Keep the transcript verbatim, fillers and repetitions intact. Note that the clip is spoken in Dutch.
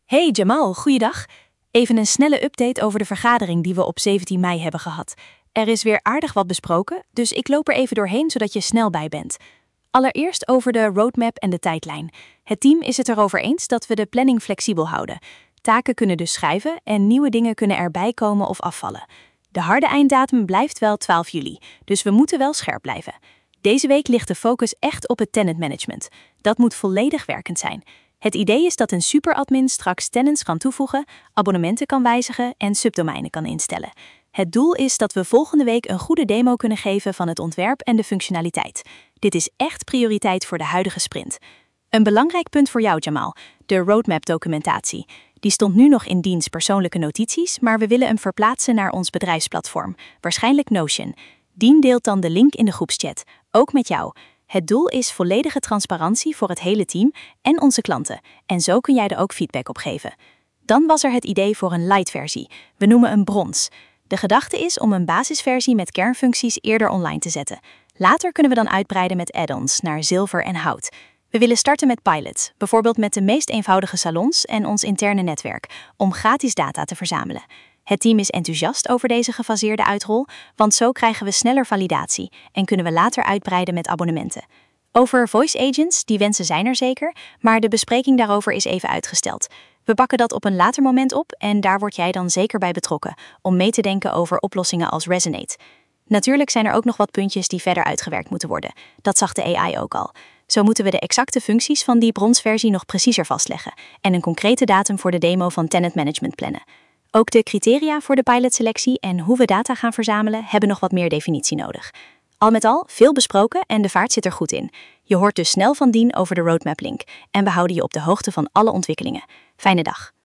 Hey Jamal, goeiedag. Even een snelle update over de vergadering die we op zeventien mei hebben gehad. Er is weer aardig wat besproken, dus ik loop er even doorheen zodat je snel bij bent. Allereerst over de roadmap en de tijdlijn. Het team is het erover eens dat we de planning flexibel houden. Taken kunnen dus schuiven en nieuwe dingen kunnen erbij komen of afvallen. De harde einddatum blijft wel twaalf juli, dus we moeten wel scherp blijven. Deze week ligt de focus echt op het tenant management. Dat moet volledig werkend zijn. Het idee is dat een superadmin straks tenants kan toevoegen, abonnementen kan wijzigen en subdomeinen kan instellen. Het doel is dat we volgende week een goede demo kunnen geven van het ontwerp en de functionaliteit. Dit is echt prioriteit voor de huidige sprint. Een belangrijk punt voor jou, Jamal, de roadmap-documentatie. Die stond nu nog in diens persoonlijke notities, maar we willen hem verplaatsen naar ons bedrijfsplatform, waarschijnlijk Notion. Dien deelt dan de link in de groepschat, ook met jou. Het doel is volledige transparantie voor het hele team en onze klanten, en zo kun jij er ook feedback op geven. Dan was er het idee voor een light-versie. We noemen een brons. De gedachte is om een basisversie met kernfuncties eerder online te zetten. Later kunnen we dan uitbreiden met add-ons naar zilver en hout. We willen starten met pilots, bijvoorbeeld met de meest eenvoudige salons en ons interne netwerk, om gratis data te verzamelen. Het team is enthousiast over deze gefaseerde uitrol, want zo krijgen we sneller validatie en kunnen we later uitbreiden met abonnementen. Over voice agents, die wensen zijn er zeker, maar de bespreking daarover is even uitgesteld. We pakken dat op een later moment op en daar word jij dan zeker bij betrokken, om mee te denken over oplossingen als Resonate. Natuurlijk zijn er ook nog wat puntjes die verder uitgewerkt moeten worden. Dat zag de A I ook al. Zo moeten we de exacte functies van die bronsversie nog preciezer vastleggen en een concrete datum voor de demo van tenant management plannen. Ook de criteria voor de pilotselectie en hoe we data gaan verzamelen hebben nog wat meer definitie nodig. Al met al, veel besproken en de vaart zit er goed in. Je hoort dus snel van Dien over de roadmap link en we houden je op de hoogte van alle ontwikkelingen. Fijne dag.